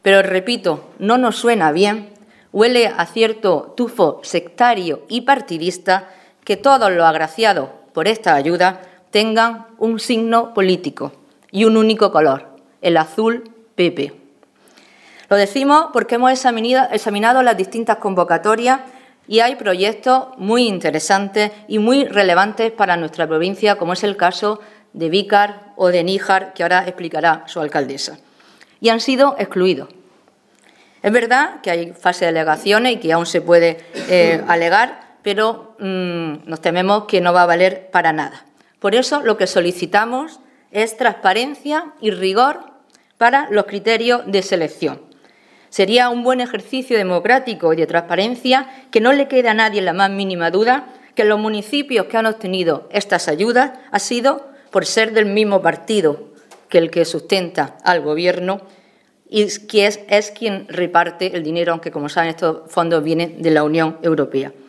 Pero, repito, no nos suena bien, huele a cierto tufo sectario y partidista que todos los agraciados por esta ayuda tengan un signo político y un único color, el azul PP. Lo decimos porque hemos examinado las distintas convocatorias y hay proyectos muy interesantes y muy relevantes para nuestra provincia, como es el caso de Vícar o de Níjar, que ahora explicará su alcaldesa, y han sido excluidos. Es verdad que hay fase de alegaciones y que aún se puede alegar, pero nos tememos que no va a valer para nada. Por eso lo que solicitamos es transparencia y rigor para los criterios de selección. Sería un buen ejercicio democrático y de transparencia que no le quede a nadie la más mínima duda que los municipios que han obtenido estas ayudas ha sido por ser del mismo partido que el que sustenta al Gobierno y que es quien reparte el dinero, aunque, como saben, estos fondos vienen de la Unión Europea.